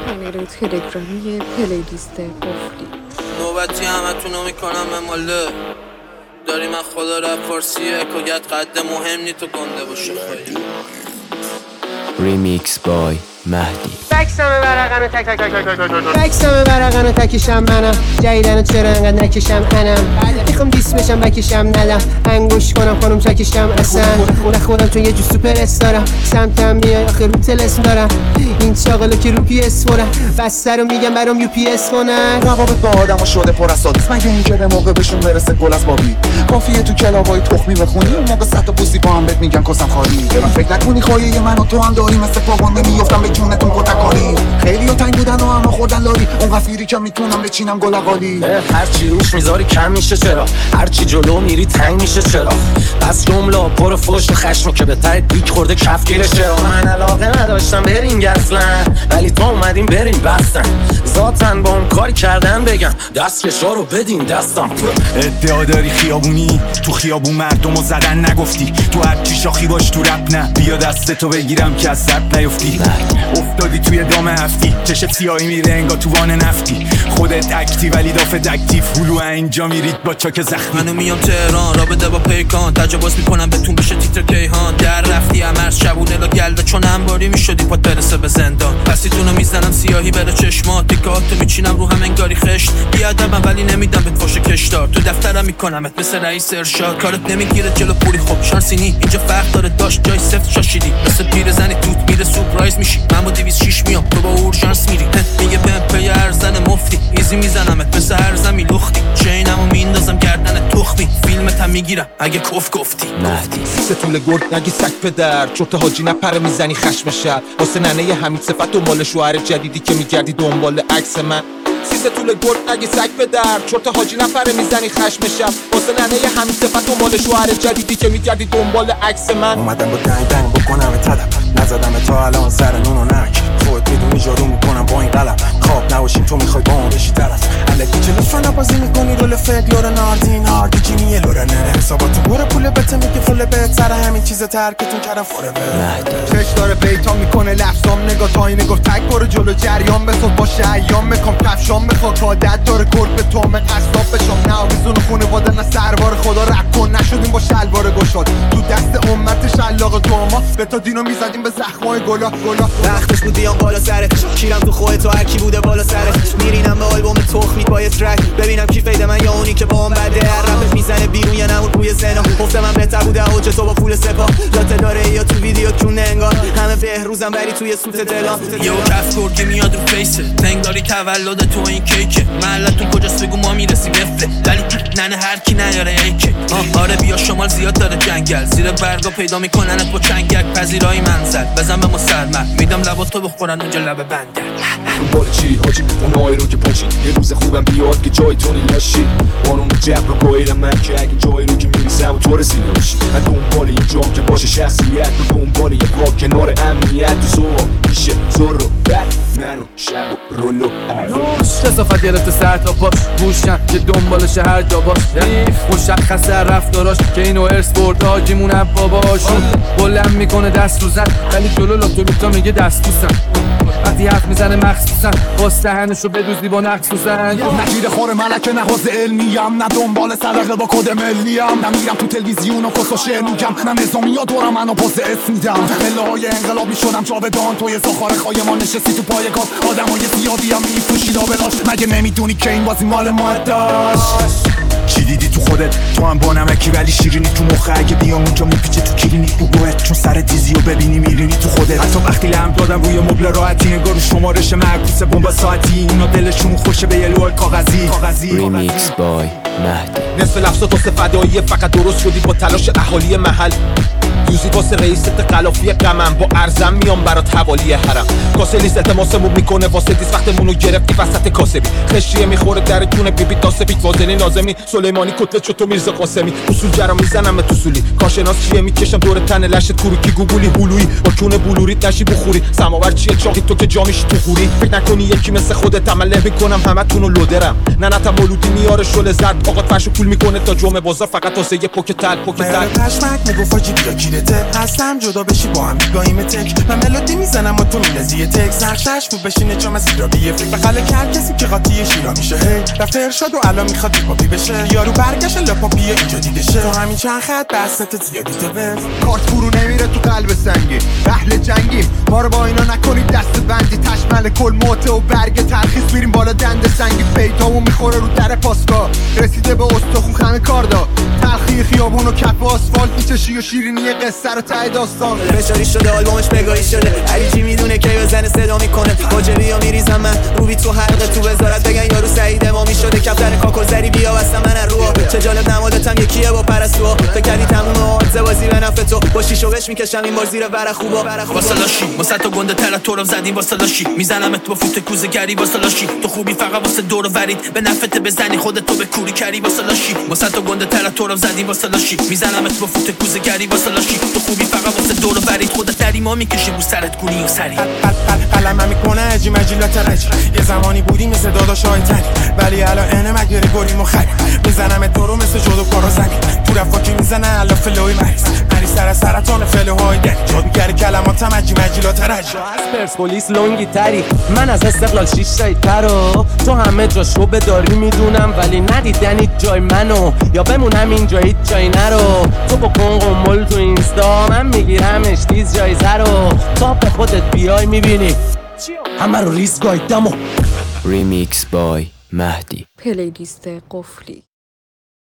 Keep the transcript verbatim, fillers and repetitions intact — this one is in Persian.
کانال تلگرامی پلیلیست قفلی. نوبتی همتونو میکنم به ماله داری من خدا رب فارسیه کاگت قد مهم نی تو گنده باشه خیلی. ریمیکس بای مهدی. بکسمه برقنو تک تک تک تک تک تک بکسمه برقنو تکشم منم جیدنو چرا انقدر نکشم انم میخوام دیس بشم بکشم ندم انگوش کنم خانم چکشم اصلا نخودم چون یه جو سوپر اس دارم سمتم میای آخه رو تلسم دارم این چاقلو که رو پی اس فورم بسته رو میگم برام یو پی اس کنن روابط با آدم و شده پر از سادیس مگه این که به موقع بهشون برسه گل از بابی کافیه تو کلابای تخمی بخونی اون موقع صد تا پوسی با هم بهت میگن کسم خالی من فکر نکنی خواهی من و تو هم داری مثل پاگونده میافتم به جونتون کتکاری خیلی ها تنگ بودن و همه خوردن لاری اون غفیری که میتونم بچینم گلاغالی هر چی روش میذاری کم میشه چرا هر چی جلو میری تنگ میشه چرا بس جمله پر فوش و خشم که به ته دیک خورده کفگیره چرا من علاقه نداشتم بریم اصلا ولی تو اومدیم بریم بستن ذاتن با اون کاری کردن بگم دست کشا رو بدین دستم ادعا داری خیابونی تو خیابون مردمو زدن نگفتی تو هر چی شاخی باش تو رپ نه بیا دستتو بگیرم که از ضرب نیفتی افتادی توی دام هفتی چشت سیاهی میره انگا تو وان نفتی خودت اکتی ولی دافت اکتیو هلو اینجا میرید با چاک زخمی منو میام تهران را بده با پیکان تجاوز میکنم بهتون بشه تیتر کیهان در رفتی امرز شبونه لا گلده چون انباری میشدی پات برسه به زندان پسیتونو میزنم سیاهی بره چشمات تیکاتو میچینم رو هم انگاری خشت بیادبم ولی نمیدم بهت فاش کشدار تو دفترم میکنمت مثل رئیس ارشاد کارت نمیگیره جلو پولی خوب شانسی نی اینجا فرق داره داشت جای سفت شاشیدی مثل پیرزنی توت میره سورپرایز میشی من با دویست و شش میام تو با اورژانس میری میگه بهم پی ارزن مفتی ایزی میزنمت مثل هر زمی لختی چینمو میندازم گردن تخمی فیلمت هم میگیرم اگه کف گفتی مهدی سه طول گرد نگی سگ پدر چرت حاجی نپره میزنی خشم شب واسه ننه حمید صفت دنبال شوهر جدیدی که میگردی دنبال عکس من سیسه طول گرد نگی سگ پدر چرت حاجی نپره میزنی خشم شب واسه ننه حمید صفت دنبال شوهر جدیدی که میگردی دنبال عکس من اومدم با دنگ دنگ بکنم تدب نزدم تا الان سر نون و نک خودت میدونی جارو میکنم با این قلم خواب نباشیم تو میخوای با اون بشی طرف الکی چه لطفا بازی میکنی رول فکر لور ناردین هاردی جینیه لور نره حساباتو بره پول بته میگه فول بهت سر همین چیز ترکتون کردم فوره فش داره بیتا میکنه لفظام نگاه تا اینه گفت تک برو جلو جریان بسود باشه ایام میکن کفشام میخواد عادت داره کرد به تومه قصاب بشم نه آویزون خونواده نه سربار خدا رک کن نشدیم با شلوار گشاد تو دست امت شلاق دوما به تا دینو میزدیم به زخمای گلا گلا وقتش بود بیام بالا سرت کیرم تو خودت تو هر کی بوده بالا سرت میرینم به آلبوم تخمی با یه ترک ببینم کی فیده من یا اونی که با هم بده هر رپت میزنه بیرون یا نمون روی زنا گفتم من بهتر بوده اوج تو با پول سپاه لاته داره یا تو ویدیو کون انگار همه بهروزم ولی توی سوت دلا یه کف گرگی میاد رو فیسه تنگاری تولد تو این کیکه محلتون کجاست بگو ما میرسیم افته ولی ننه هر کی نیاره ایکه آره بیا شمال زیاد داره جنگل زیر برگا پیدا میکننت با چنگک پذیرای منزل بزن به مسلمن میدم لباتو بخورن اونجا لب بنده دنبال چی حاجی اونایی رو که پاچی یه روز خوبم بیاد که جایتونی لاشی بانون جب رو گایرم من که اگه جایی رو که میریسم و تو رسیده باشی من دنبال این جام که باشه شخصیت و دنبال یه پا کنار امنیت و زور میشه زور رو بد منو شب و رولو کسافت گرفته سر تا پاس گوشن که دنبال شهر جا باش مشخصه رفتاراش که اینو ارث برده حاجیمون باباشون بلند میکنه دست رو زن ولی جلو لاپتوپیتا میگه دست توسن وقتی حرف میزنه مخصوصا باز دهنشو بدوزی با نقصوزن نگیر خور ملکه نهاز علمیم نه دنبال صدقه با کد ملیم نه میرم تو تلویزیون و کس و شعر میگم نه نظامی ها دورم منو پاس اسم میدم پله‌های انقلابی شدم جاودان توی زخار خای ما نشستی تو پای کار آدمای زیادی هم میفروشی لابلاش مگه نمیدونی که این بازی مال ما داشت چی دیدی تو خودت تو هم با نمکی ولی شیرینی تو مخه اگه بیام اونجا میپیچه تو کلینیک بگوهت چون سر دیزی رو ببینی میرینی تو خودت حتی وقتی لم دادم روی مبل راحتی نگار شمارش معکوس بمب ساعتی اونا دلشون خوشه به یه لوح کاغذی ریمیکس بای مهدی نصف لفظات واسه فدایی فقط درست شدی با تلاش اهالی محل یوزی واسه رئیست قلافی قمم با ارزم میام برات حوالی حرم کاسه لیست التماسمون میکنه واسه دیس وقتمونو گرفتی وسط کاسبی خشیه میخوره در جون بیبی تاسبی وازنی لازمی سلیمانی کتلت چطور میرزا قاسمی اصول جرا میزنم اصولی کارشناس چیه میکشم دور تن لشت کوروکی گوگولی هلویی با کون بلوریت نشی بخوری سماور چیه چاقی تو که جامیش تو خوری فکر نکنی یکی مثل خودت عمله میکنم همتونو لودرم نه نه تا مولودی میاره شل زد آقا فرشو پول میکنه تا جمعه بازار فقط واسه یه پوک تل پوک تل پشمک میگفت آجی بیا توی تک هستم جدا بشی با هم میگاییم تک من ملودی میزنم و تو میلزی تک سختش تو بشینه چون از ایرابیه فکر بخله کرد کسی که قاطی شیرا میشه هی رفته ارشاد و الان میخواد دیپاپی بشه یارو برگشت لپاپیه اینجا دیده شه تو همین چند خط بستت زیادی تو بس کارت فرو نمیره تو قلب سنگی اهل جنگیم ما رو با اینا نکنید دست بندی تشمل کل موته و برگ ترخیص میریم بالا دند سنگی پیتامو میخوره رو در پاسگاه رسیده به استخون خمه کاردا تلخی خیابون و کف آسفالت میچشی و شیرینی قصه رو ته داستان فشاری شده آلبومش بگاهی شده هری چی میدونه که بزنه صدا میکنه واجبی ها میریزم من روبی تو حلقه تو وزارت بگن یارو سعید امامی شده کفتر کاکوزری بیا واسه من رو چه جالب نمادتم یکیه با پرستو فکر کردی تموم آدز بازی به نفع تو با شیشو بش میکشم این بار زیر بر خوبا واسه لاشی واسه تو گنده تر تو رو زدیم واسه لاشی میزنم تو با فوت کوزه‌گری واسه لاشی تو خوبی فقط واسه دور و ورید به نفعت بزنی خودت تو به کوری کری واسه لاشی واسه تو گنده تر تو رو زدیم واسه لاشی میزنم تو با فوت کوزه‌گری واسه لاشی تو خوبی فقط واسه دور و ورید خودت دری ما میکشی رو سرت گونی و سری قلمم میکنه عجی مجیلات رج یه زمانی بودی مثل داداشای تری ولی الان اینه مگری گوری مخری میزنم تو رو مثل جودو کارو زنی تو رفاکی میزنه الا فلوی مریض مریض سر سرطان فلوهای دل جاد میگری کلماتم عجی مجیلات رج از پرسپولیس لونگی تری من از استقلال شیش تایی ترو تو همه جا شو داری میدونم ولی ندیدنی جای منو یا بمونم اینجا هیچ جایی نرو تو با کن قمول تو اینستا من میگیرمش تیز جایزه رو تا به خودت بیای میبینی همه رو ریز گایدم و Remix by مهدی پلیلیست قفلی.